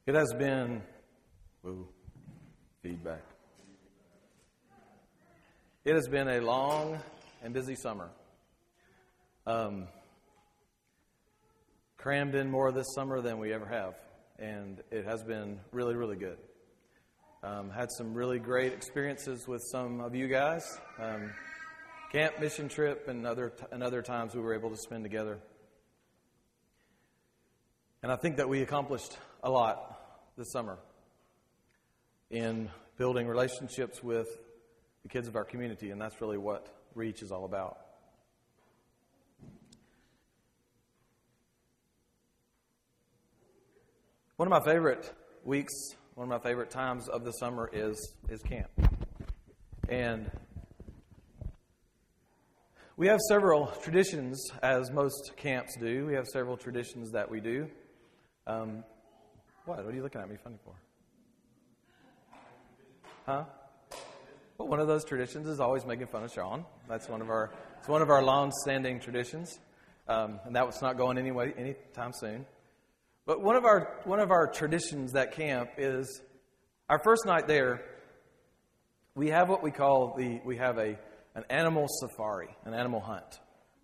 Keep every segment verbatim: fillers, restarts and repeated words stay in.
It has been, ooh, feedback. It has been a long and busy summer. Um, crammed in more this summer than we ever have, and it has been really, really good. Um, had some really great experiences with some of you guys. Um, camp, mission trip, and other t- and other times we were able to spend together. And I think that we accomplished a lot this summer in building relationships with the kids of our community, and that's really what Reach is all about. One of my favorite weeks, one of my favorite times of the summer is is camp. And we have several traditions, as most camps do. We have several traditions that we do. Um, what? What are you looking at me funny for? Huh? Well, one of those traditions is always making fun of Sean. That's one of our it's one of our long-standing traditions, um, and that was not going anyway anytime soon. But one of our one of our traditions at camp is our first night there. We have what we call the we have a an animal safari, an animal hunt,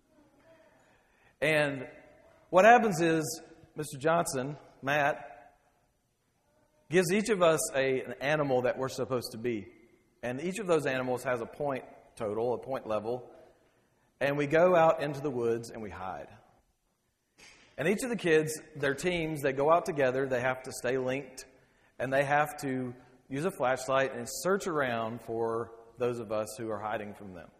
and what happens is Mister Johnson, Matt, gives each of us a, an animal that we're supposed to be. And each of those animals has a point total, a point level. And we go out into the woods and we hide. And each of the kids, their teams, they go out together. They have to stay linked. And they have to use a flashlight and search around for those of us who are hiding from them.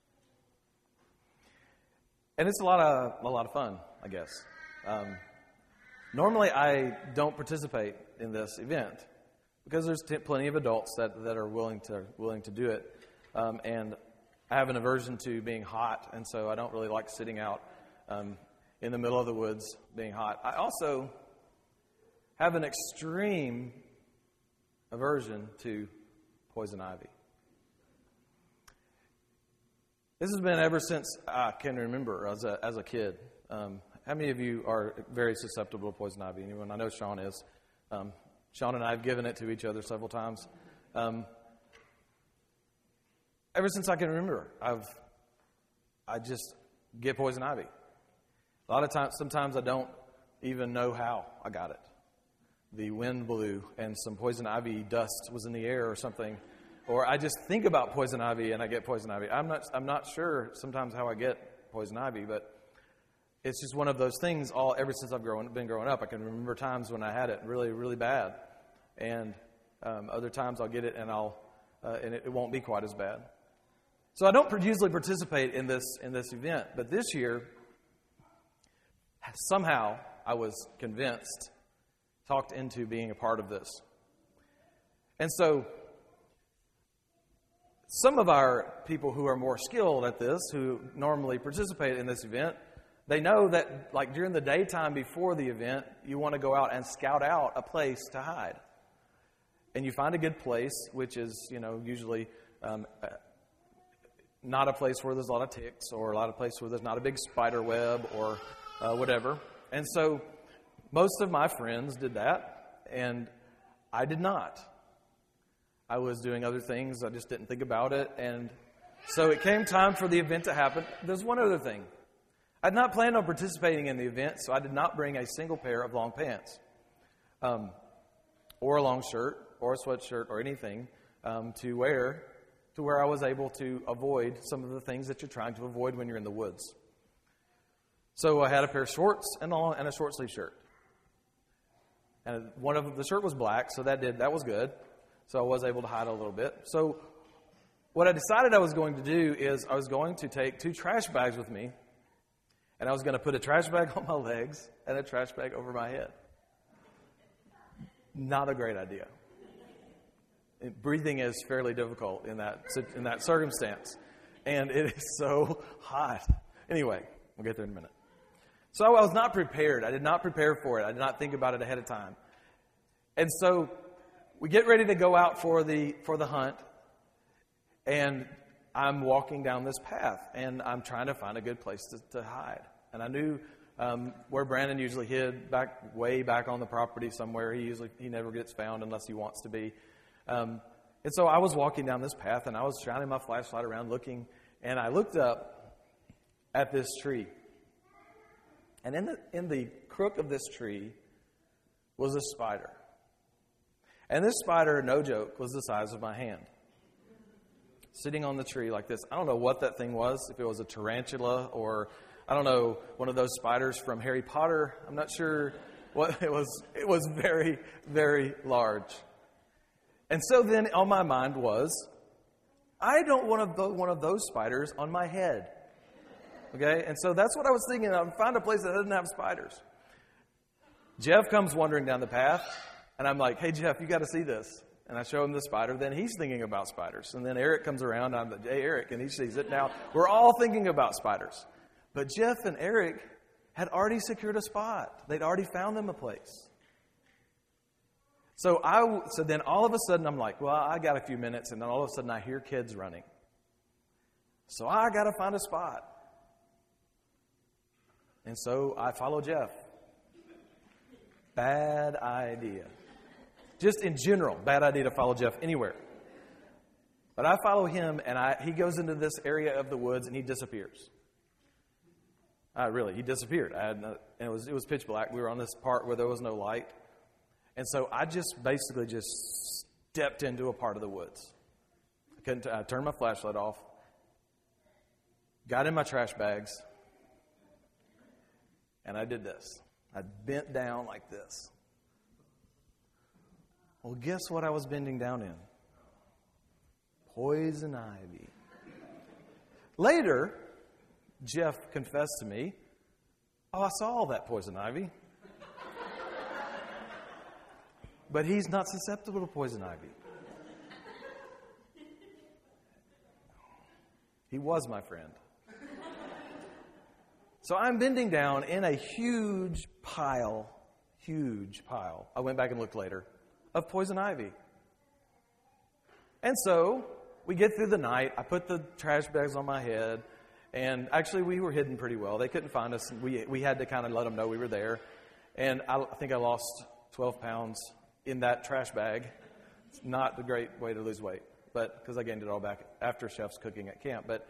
And it's a lot of, a lot of fun, I guess. Um, Normally, I don't participate in this event because there's t- plenty of adults that, that are willing to willing to do it, um, and I have an aversion to being hot, and so I don't really like sitting out um, in the middle of the woods being hot. I also have an extreme aversion to poison ivy. This has been ever since I can remember as a as a kid. Um, How many of you are very susceptible to poison ivy? Anyone? I know Sean is. Um, Sean and I have given it to each other several times. Um, ever since I can remember, I've I just get poison ivy. A lot of times, sometimes I don't even know how I got it. The wind blew and some poison ivy dust was in the air or something, or I just think about poison ivy and I get poison ivy. I'm not I'm not sure sometimes how I get poison ivy, but it's just one of those things. All ever since I've grown, been growing up, I can remember times when I had it really, really bad, and um, other times I'll get it and I'll uh, and it, it won't be quite as bad. So I don't usually participate in this in this event, but this year somehow I was convinced, talked into being a part of this, and so some of our people who are more skilled at this, who normally participate in this event, they know that, like, during the daytime before the event, you want to go out and scout out a place to hide. And you find a good place, which is, you know, usually um, uh, not a place where there's a lot of ticks or a lot of places where there's not a big spider web or uh, whatever. And so most of my friends did that, and I did not. I was doing other things. I just didn't think about it. And so it came time for the event to happen. There's one other thing. I had not planned on participating in the event, so I did not bring a single pair of long pants, um, or a long shirt, or a sweatshirt, or anything um, to wear, to where I was able to avoid some of the things that you're trying to avoid when you're in the woods. So I had a pair of shorts and a, long, and a short sleeve shirt, and one of the shirt was black, so that did that was good. So I was able to hide a little bit. So what I decided I was going to do is I was going to take two trash bags with me. And I was going to put a trash bag on my legs and a trash bag over my head. Not a great idea. Breathing is fairly difficult in that in that circumstance. And it is so hot. Anyway, we'll get there in a minute. So I was not prepared. I did not prepare for it. I did not think about it ahead of time. And so we get ready to go out for the for the hunt. And I'm walking down this path, and I'm trying to find a good place to, to hide. And I knew um, where Brandon usually hid, back way back on the property somewhere. He usually he never gets found unless he wants to be. Um, and so I was walking down this path, and I was shining my flashlight around looking, and I looked up at this tree. And in the, in the crook of this tree was a spider. And this spider, no joke, was the size of my hand. Sitting on the tree like this. I don't know what that thing was, if it was a tarantula or, I don't know, one of those spiders from Harry Potter. I'm not sure what it was. It was very, very large. And so then on my mind was, I don't want one of those spiders on my head. Okay? And so that's what I was thinking. I would find a place that doesn't have spiders. Jeff comes wandering down the path, and I'm like, hey, Jeff, you got to see this. And I show him the spider. Then he's thinking about spiders. And then Eric comes around. I'm like, hey, Eric, and he sees it. Now, we're all thinking about spiders. But Jeff and Eric had already secured a spot. They'd already found them a place. So I, so then all of a sudden, I'm like, well, I got a few minutes. And then all of a sudden, I hear kids running. So I got to find a spot. And so I follow Jeff. Bad idea. Just in general, bad idea to follow Jeff anywhere. But I follow him, and I, he goes into this area of the woods, and he disappears. Uh, really, he disappeared. I had no, and it was it was pitch black. We were on this part where there was no light. And so I just basically just stepped into a part of the woods. I, couldn't, I turned my flashlight off, got in my trash bags, and I did this. I bent down like this. Well, guess what I was bending down in? Poison ivy. Later, Jeff confessed to me, oh, I saw all that poison ivy. But he's not susceptible to poison ivy. He was my friend. So I'm bending down in a huge pile, huge pile. I went back and looked later, of poison ivy. And so we get through the night. I put the trash bags on my head. And actually, we were hidden pretty well. They couldn't find us. We we had to kind of let them know we were there. And I, I think I lost twelve pounds in that trash bag. It's not a great way to lose weight, but because I gained it all back after Chef's cooking at camp. But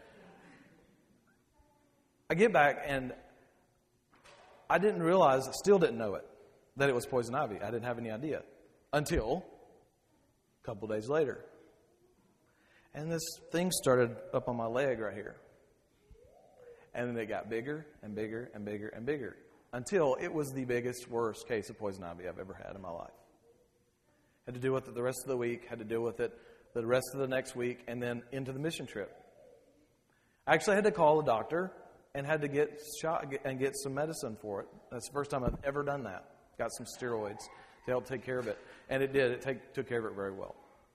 I get back, and I didn't realize, I still didn't know it, that it was poison ivy. I didn't have any idea until a couple days later. And this thing started up on my leg right here. And then it got bigger and bigger and bigger and bigger until it was the biggest, worst case of poison ivy I've ever had in my life. Had to deal with it the rest of the week, had to deal with it the rest of the next week, and then into the mission trip. I actually had to call a doctor and had to get shot and get some medicine for it. That's the first time I've ever done that. Got some steroids to help take care of it. And it did. It take, took care of it very well.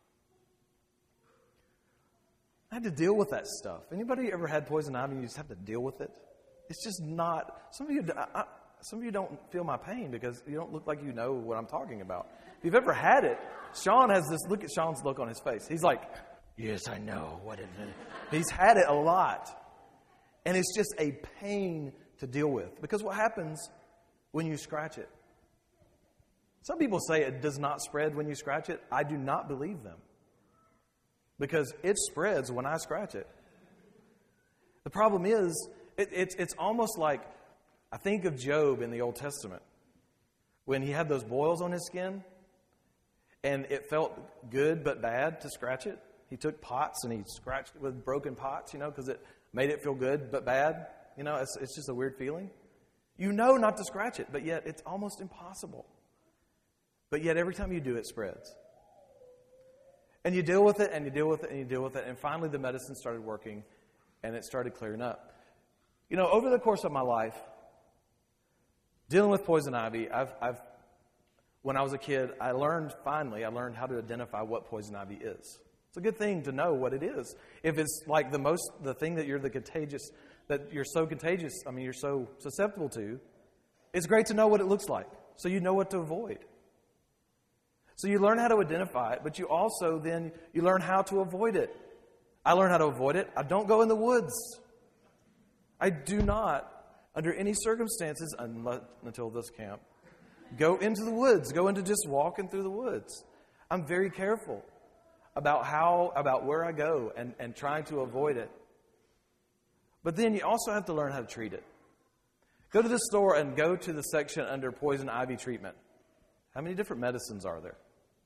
I had to deal with that stuff. Anybody ever had poison ivy and you just have to deal with it? It's just not... Some of you I, some of you don't feel my pain because you don't look like you know what I'm talking about. If you've ever had it, Sean has this... Look at Sean's look on his face. He's like, yes, I know. What is it? He's had it a lot. And it's just a pain to deal with. Because what happens when you scratch it? Some people say it does not spread when you scratch it. I do not believe them. Because it spreads when I scratch it. The problem is, it, it's, it's almost like, I think of Job in the Old Testament. When he had those boils on his skin, and it felt good but bad to scratch it. He took pots and he scratched it with broken pots, you know, because it made it feel good but bad. You know, it's, it's just a weird feeling. You know not to scratch it, but yet it's almost impossible. But yet every time you do, it spreads. And you deal with it, and you deal with it, and you deal with it. And finally, the medicine started working, and it started clearing up. You know, over the course of my life, dealing with poison ivy, I've, I've, when I was a kid, I learned, finally, I learned how to identify what poison ivy is. It's a good thing to know what it is. If it's like the most, the thing that you're the contagious, that you're so contagious, I mean, you're so susceptible to, it's great to know what it looks like, so you know what to avoid. So you learn how to identify it, but you also then, you learn how to avoid it. I learn how to avoid it. I don't go in the woods. I do not under any circumstances unless, until this camp. Go into the woods. Go into just walking through the woods. I'm very careful about how, about where I go and, and trying to avoid it. But then you also have to learn how to treat it. Go to the store and go to the section under poison ivy treatment. How many different medicines are there?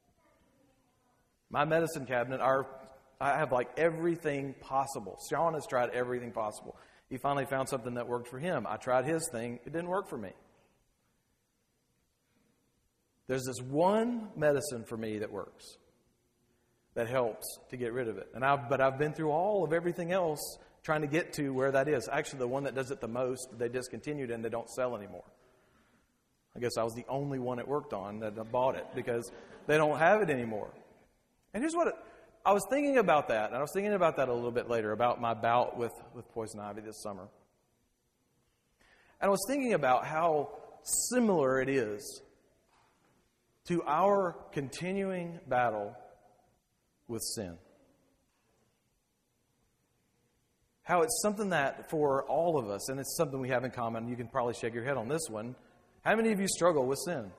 My medicine cabinet, our, I have like everything possible. Sean has tried everything possible. He finally found something that worked for him. I tried his thing. It didn't work for me. There's this one medicine for me that works, that helps to get rid of it. And I've, but I've been through all of everything else trying to get to where that is. Actually, the one that does it the most, they discontinued and they don't sell anymore. I guess I was the only one it worked on that bought it because they don't have it anymore. And here's what it, I was thinking about that, and I was thinking about that a little bit later, about my bout with, with poison ivy this summer. And I was thinking about how similar it is to our continuing battle with sin. How it's something that for all of us, and it's something we have in common, you can probably shake your head on this one. How many of you struggle with sin?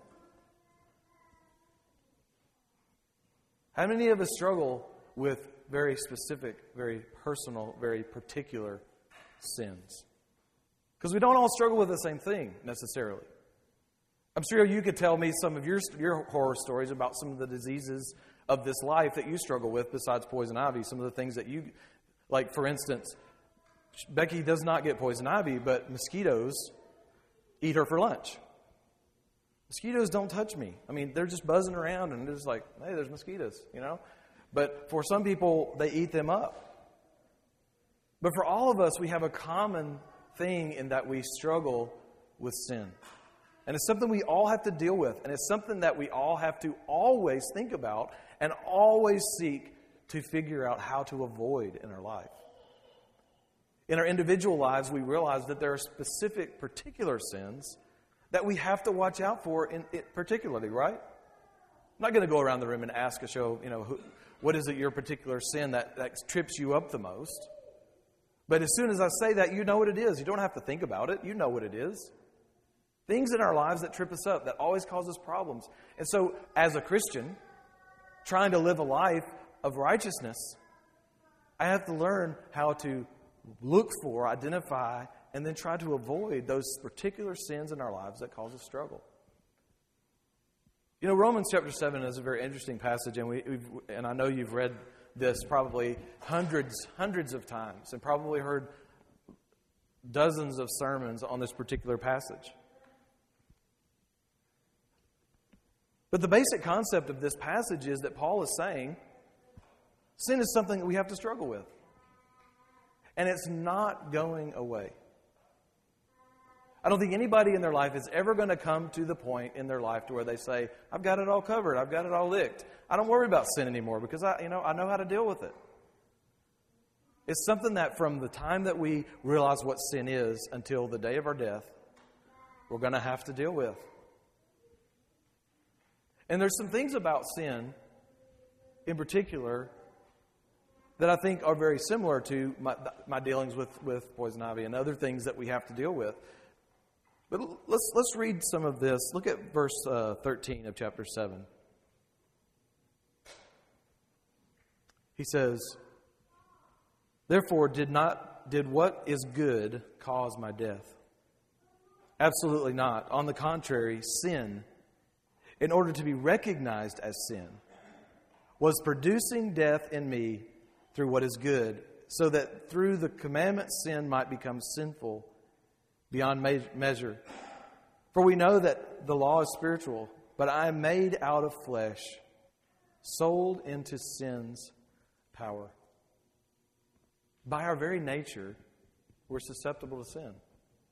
How many of us struggle with very specific, very personal, very particular sins? Because we don't all struggle with the same thing necessarily. I'm sure you could tell me some of your your horror stories about some of the diseases of this life that you struggle with besides poison ivy. Some of the things that you, like for instance, Becky does not get poison ivy, but mosquitoes eat her for lunch. Mosquitoes don't touch me. I mean, they're just buzzing around and they're just like, hey, there's mosquitoes, you know. But for some people, they eat them up. But for all of us, we have a common thing in that we struggle with sin. And it's something we all have to deal with. And it's something that we all have to always think about and always seek to figure out how to avoid in our life. In our individual lives, we realize that there are specific, particular sins that we have to watch out for in it particularly, right? I'm not going to go around the room and ask a show, you know, who, what is it your particular sin that, that trips you up the most? But as soon as I say that, you know what it is. You don't have to think about it. You know what it is. Things in our lives that trip us up, that always cause us problems. And so, as a Christian, trying to live a life of righteousness, I have to learn how to look for, identify, and then try to avoid those particular sins in our lives that cause us struggle. You know, Romans chapter seven is a very interesting passage, and we, we've, and I know you've read this probably hundreds, hundreds of times, and probably heard dozens of sermons on this particular passage. But the basic concept of this passage is that Paul is saying sin is something that we have to struggle with. And it's not going away. I don't think anybody in their life is ever going to come to the point in their life to where they say, I've got it all covered. I've got it all licked. I don't worry about sin anymore because I, you know, I know how to deal with it. It's something that from the time that we realize what sin is until the day of our death, we're going to have to deal with. And there's some things about sin in particular that I think are very similar to my, my dealings with, with poison ivy and other things that we have to deal with. But let's let's read some of this. Look at verse uh, thirteen of chapter seven. He says, "Therefore did not did what is good cause my death? Absolutely not. On the contrary, sin, in order to be recognized as sin, was producing death in me through what is good, so that through the commandment sin might become sinful beyond measure. For we know that the law is spiritual, but I am made out of flesh, sold into sin's power." By our very nature, we're susceptible to sin.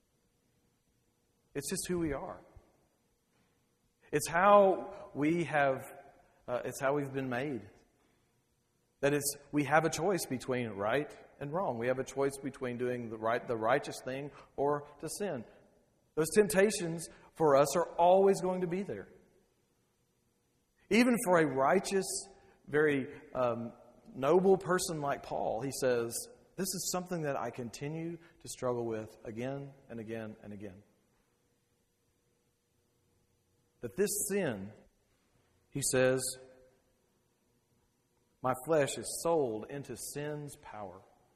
It's just who we are. It's how we have, uh, it's how we've been made. That is, we have a choice between right and wrong. We have a choice between doing the right, the righteous thing or to sin. Those temptations for us are always going to be there. Even for a righteous, very um, noble person like Paul, he says, This is something that I continue to struggle with again and again and again. That this sin, he says, my flesh is sold into sin's power.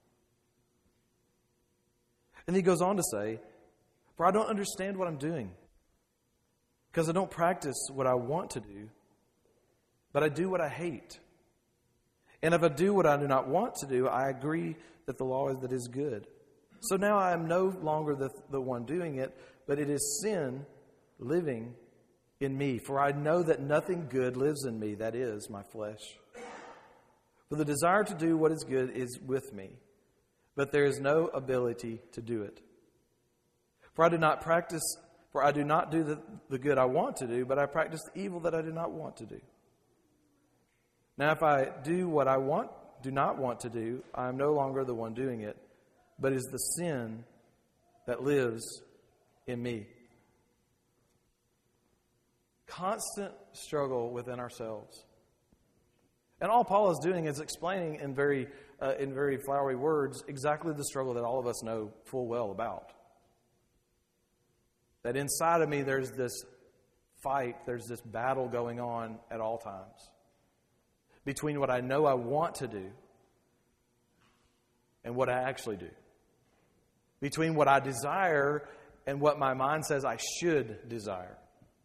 And he goes on to say, for I don't understand what I'm doing, because I don't practice what I want to do, but I do what I hate. And if I do what I do not want to do, I agree that the law is that is good. So now I am no longer the, the one doing it, but it is sin living in me. For I know that nothing good lives in me, that is, my flesh. For the desire to do what is good is with me, but there is no ability to do it. For I do not practice, for I do not do the, the good I want to do, but I practice the evil that I do not want to do. Now if I do what I want, do not want to do, I am no longer the one doing it, but it is the sin that lives in me. Constant struggle within ourselves. And all Paul is doing is explaining in very uh, in very flowery words exactly the struggle that all of us know full well about. That inside of me there's this fight, there's this battle going on at all times between what I know I want to do and what I actually do. Between what I desire and what my mind says I should desire.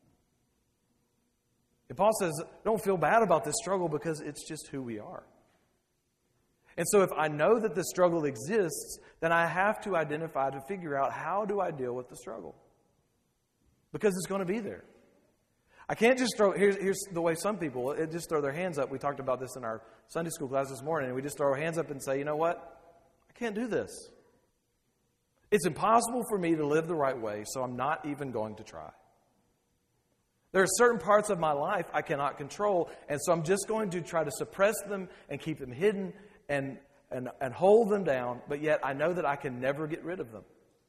And Paul says, don't feel bad about this struggle because it's just who we are. And so if I know that the struggle exists, then I have to identify, to figure out how do I deal with the struggle. Because it's going to be there. I can't just throw, here's, here's the way some people it just throw their hands up. We talked about this in our Sunday school class this morning. And we just throw our hands up and say, you know what? I can't do this. It's impossible for me to live the right way, so I'm not even going to try. There are certain parts of my life I cannot control, and so I'm just going to try to suppress them and keep them hidden and, and, and hold them down, but yet I know that I can never get rid of them.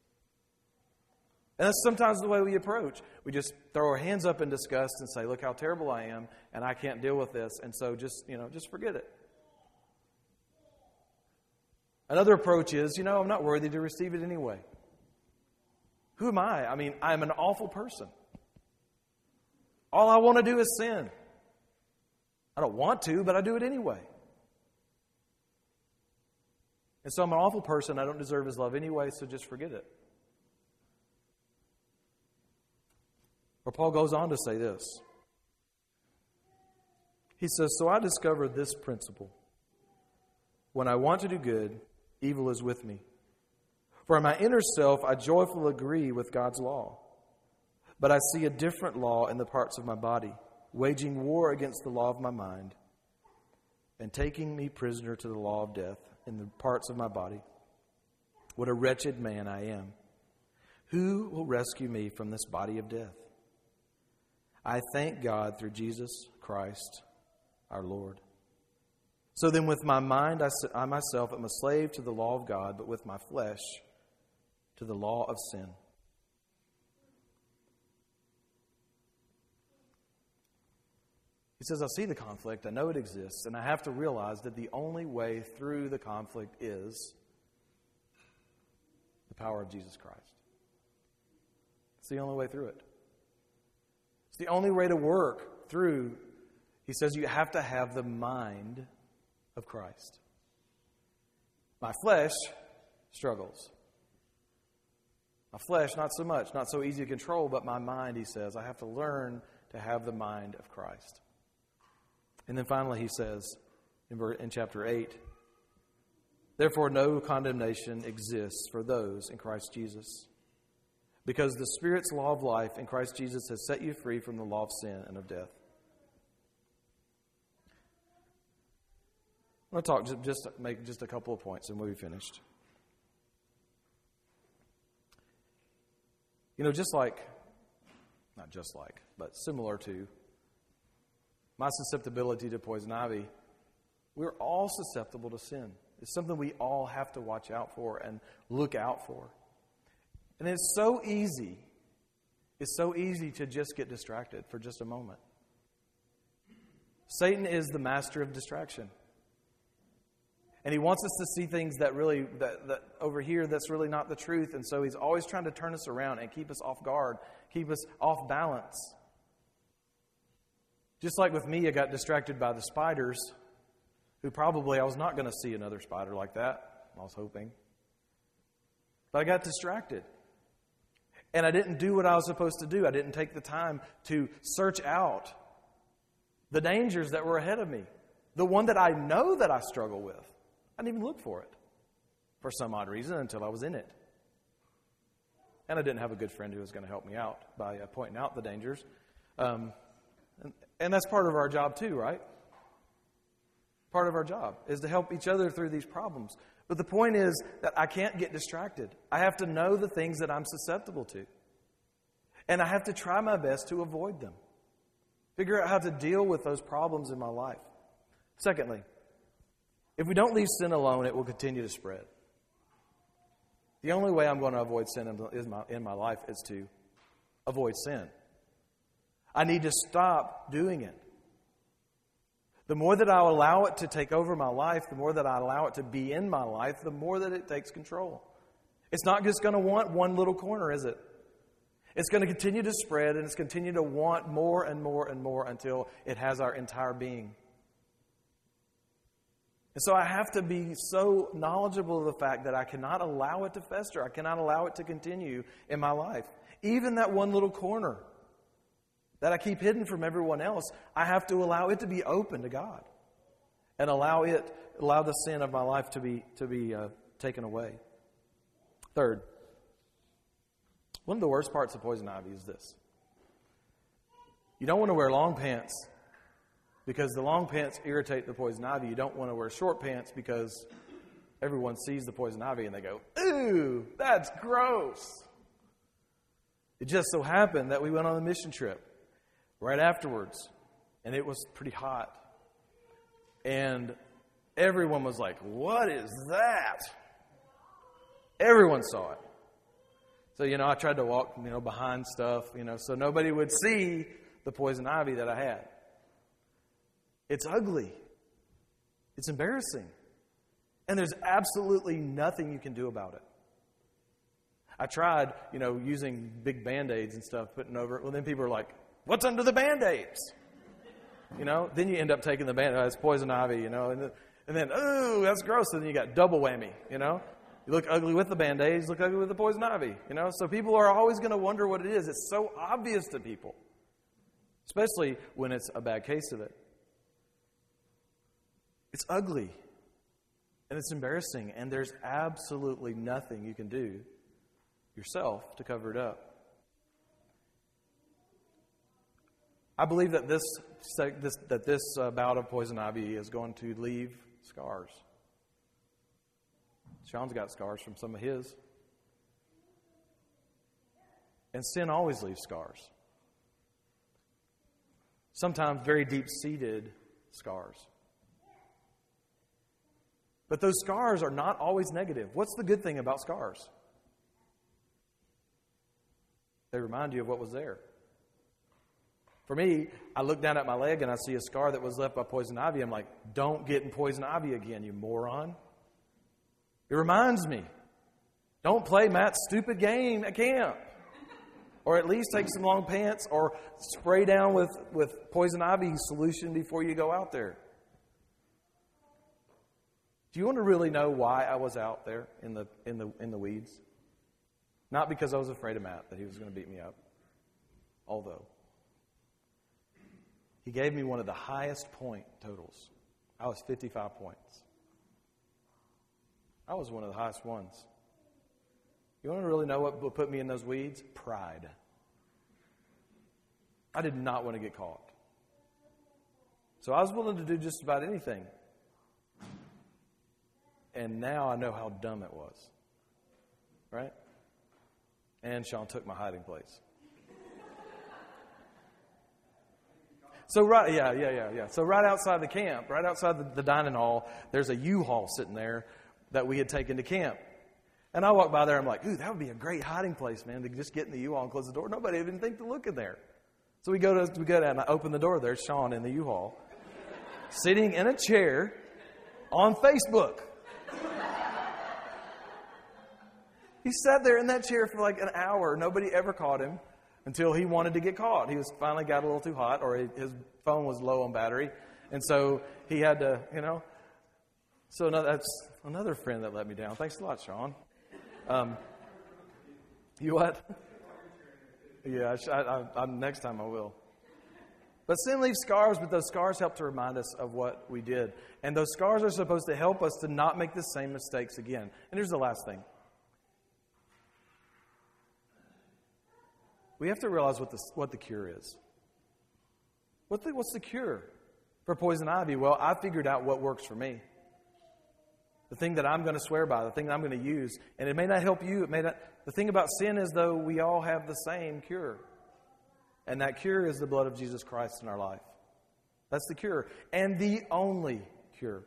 And that's sometimes the way we approach. We just throw our hands up in disgust and say, look how terrible I am, and I can't deal with this, and so just, you know, just forget it. Another approach is, you know, I'm not worthy to receive it anyway. Who am I? I mean, I'm an awful person. All I want to do is sin. I don't want to, but I do it anyway. And so I'm an awful person. I don't deserve His love anyway, so just forget it. Or Paul goes on to say this. He says, so I discovered this principle. When I want to do good, evil is with me. For in my inner self, I joyfully agree with God's law. But I see a different law in the parts of my body, waging war against the law of my mind, and taking me prisoner to the law of death in the parts of my body. What a wretched man I am. Who will rescue me from this body of death? I thank God through Jesus Christ our Lord. So then with my mind, I, I myself am a slave to the law of God, but with my flesh to the law of sin. He says, I see the conflict, I know it exists, and I have to realize that the only way through the conflict is the power of Jesus Christ. It's the only way through it. It's the only way to work through. He says you have to have the mind of Christ. My flesh struggles. My flesh, not so much, not so easy to control, but my mind, he says, I have to learn to have the mind of Christ. And then finally he says in chapter eight, therefore no condemnation exists for those in Christ Jesus, because the Spirit's law of life in Christ Jesus has set you free from the law of sin and of death. I'm going to talk, just, just make just a couple of points and we'll be finished. You know, just like, not just like, but similar to my susceptibility to poison ivy, we're all susceptible to sin. It's something we all have to watch out for and look out for. And it's so easy, it's so easy to just get distracted for just a moment. Satan is the master of distraction. And he wants us to see things that really, that, that over here, that's really not the truth. And so he's always trying to turn us around and keep us off guard, keep us off balance. Just like with me, I got distracted by the spiders, who probably I was not going to see another spider like that. I was hoping. But I got distracted. And I didn't do what I was supposed to do. I didn't take the time to search out the dangers that were ahead of me. The one that I know that I struggle with. I didn't even look for it for some odd reason until I was in it. And I didn't have a good friend who was going to help me out by uh, pointing out the dangers. Um, and, and that's part of our job too, right? Part of our job is to help each other through these problems. But the point is that I can't get distracted. I have to know the things that I'm susceptible to. And I have to try my best to avoid them. Figure out how to deal with those problems in my life. Secondly, if we don't leave sin alone, it will continue to spread. The only way I'm going to avoid sin in my, in my life is to avoid sin. I need to stop doing it. The more that I allow it to take over my life, the more that I allow it to be in my life, the more that it takes control. It's not just going to want one little corner, is it? It's going to continue to spread, and it's continue to want more and more and more until it has our entire being. And so I have to be so knowledgeable of the fact that I cannot allow it to fester. I cannot allow it to continue in my life. Even that one little corner that I keep hidden from everyone else, I have to allow it to be open to God. And allow it, allow the sin of my life to be, to be uh, taken away. Third, one of the worst parts of poison ivy is this. You don't want to wear long pants because the long pants irritate the poison ivy. You don't want to wear short pants because everyone sees the poison ivy and they go, "Ooh, that's gross." It just so happened that we went on a mission trip right afterwards, and it was pretty hot. And everyone was like, "What is that?" Everyone saw it. So, you know, I tried to walk, you know, behind stuff, you know, so nobody would see the poison ivy that I had. It's ugly. It's embarrassing. And there's absolutely nothing you can do about it. I tried, you know, using big Band-Aids and stuff, putting over it. Well, then people are like, "What's under the Band-Aids?" You know, then you end up taking the Band-Aid. Oh, it's poison ivy, you know, and then, and then oh, that's gross. And then you got double whammy, you know. You look ugly with the Band-Aids, look ugly with the poison ivy, you know. So people are always going to wonder what it is. It's so obvious to people, especially when it's a bad case of it. It's ugly, and it's embarrassing, and there's absolutely nothing you can do yourself to cover it up. I believe that this, this that this uh, bout of poison ivy is going to leave scars. Sean's got scars from some of his. And sin always leaves scars. Sometimes very deep-seated scars. But those scars are not always negative. What's the good thing about scars? They remind you of what was there. For me, I look down at my leg and I see a scar that was left by poison ivy. I'm like, "Don't get in poison ivy again, you moron." It reminds me, don't play Matt's stupid game at camp. Or at least take some long pants or spray down with, with poison ivy solution before you go out there. Do you want to really know why I was out there in the in the in the weeds? Not because I was afraid of Matt, that he was going to beat me up. Although he gave me one of the highest point totals. I was fifty-five points. I was one of the highest ones. You want to really know what put me in those weeds? Pride. I did not want to get caught. So I was willing to do just about anything. And now I know how dumb it was. Right? And Sean took my hiding place. So right, yeah, yeah, yeah, yeah. So right outside the camp, right outside the, the dining hall, there's a U-Haul sitting there that we had taken to camp. And I walk by there, I'm like, "Ooh, that would be a great hiding place, man, to just get in the U-Haul and close the door." Nobody even think to look in there. So we go to we go down and I open the door. There's Sean in the U-Haul, sitting in a chair on Facebook. He sat there in that chair for like an hour. Nobody ever caught him until he wanted to get caught. He was finally got a little too hot, or his phone was low on battery. And so he had to, you know. So another, that's another friend that let me down. Thanks a lot, Sean. Um, you what? Yeah, I, I, I, next time I will. But sin leaves scars, but those scars help to remind us of what we did. And those scars are supposed to help us to not make the same mistakes again. And here's the last thing. We have to realize what the, what the cure is. What the, what's the cure for poison ivy? Well, I figured out what works for me. The thing that I'm going to swear by, the thing that I'm going to use. And it may not help you. It may not. The thing about sin is, though, we all have the same cure. And that cure is the blood of Jesus Christ in our life. That's the cure. And the only cure.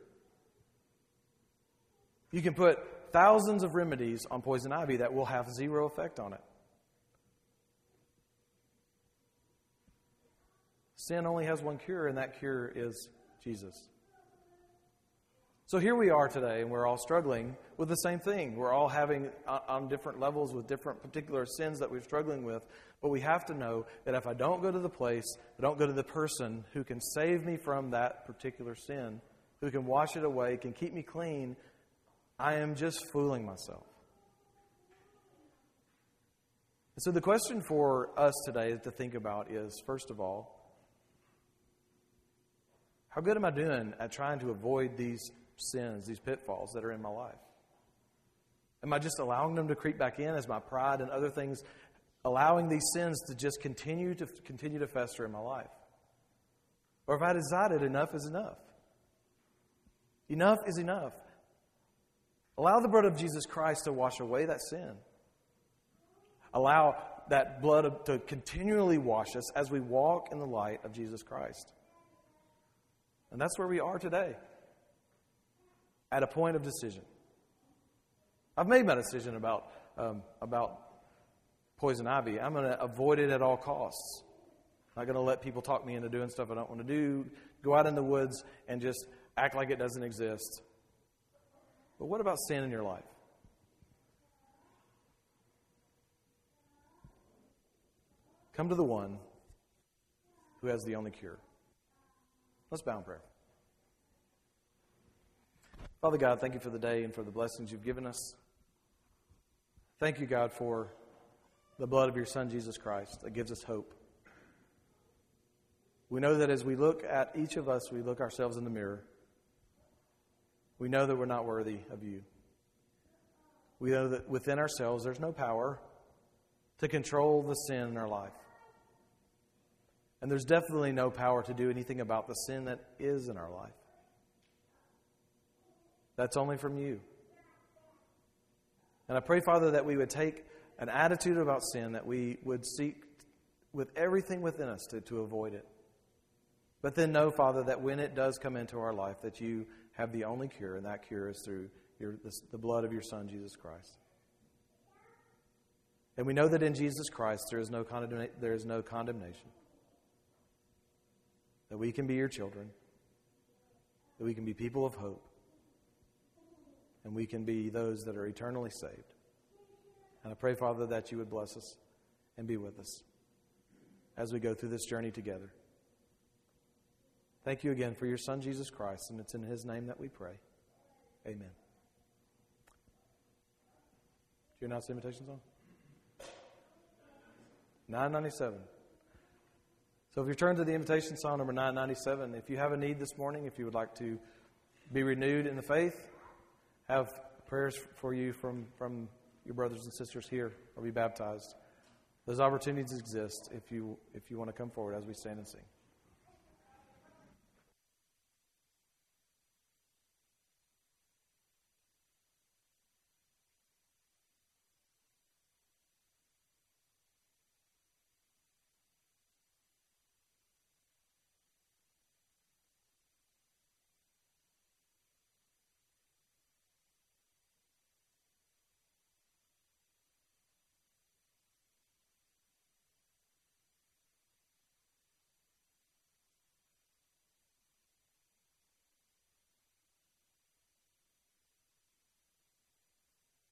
You can put thousands of remedies on poison ivy that will have zero effect on it. Sin only has one cure, and that cure is Jesus. So here we are today, and we're all struggling with the same thing. We're all having, on different levels, with different particular sins that we're struggling with. But we have to know that if I don't go to the place, I don't go to the person who can save me from that particular sin, who can wash it away, can keep me clean, I am just fooling myself. So the question for us today to think about is, first of all, how good am I doing at trying to avoid these sins, these pitfalls that are in my life? Am I just allowing them to creep back in as my pride and other things, allowing these sins to just continue to continue to fester in my life? Or have I decided enough is enough? Enough is enough. Allow the blood of Jesus Christ to wash away that sin. Allow that blood to continually wash us as we walk in the light of Jesus Christ. And that's where we are today. At a point of decision. I've made my decision about um, about poison ivy. I'm going to avoid it at all costs. I'm not going to let people talk me into doing stuff I don't want to do. Go out in the woods and just act like it doesn't exist. But what about sin in your life? Come to the one who has the only cure. Let's bow in prayer. Father God, thank you for the day and for the blessings you've given us. Thank you, God, for the blood of your Son, Jesus Christ, that gives us hope. We know that as we look at each of us, we look ourselves in the mirror. We know that we're not worthy of you. We know that within ourselves there's no power to control the sin in our life. And there's definitely no power to do anything about the sin that is in our life. That's only from you. And I pray, Father, that we would take an attitude about sin, that we would seek with everything within us to, to avoid it. But then know, Father, that when it does come into our life, that you have the only cure, and that cure is through your, the, the blood of your Son, Jesus Christ. And we know that in Jesus Christ there is no condemna- there is no condemnation. That we can be your children. That we can be people of hope. And we can be those that are eternally saved. And I pray, Father, that you would bless us and be with us as we go through this journey together. Thank you again for your Son, Jesus Christ, and it's in his name that we pray. Amen. Do you announce the invitation song? nine ninety-seven. So if you turn to the invitation song number nine ninety-seven, if you have a need this morning, if you would like to be renewed in the faith, have prayers for you from, from your brothers and sisters here, or be baptized, those opportunities exist if you if you want to come forward as we stand and sing.